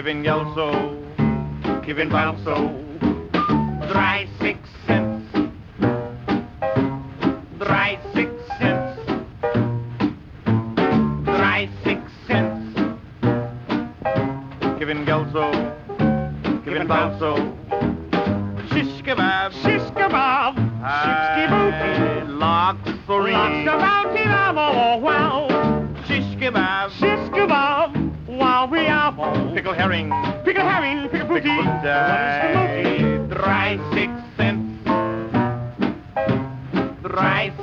giving gelso, giving balso, dry 6 cents, dry 6 cents, dry 6 cents, giving gelso, giving balso, shish kebab, shish kebab, shish kebab, lox about it, oh wow, shish kebab, shish kebab, wow we are pickle herring, pickle herring, pickle booty, dry 6 cents, dry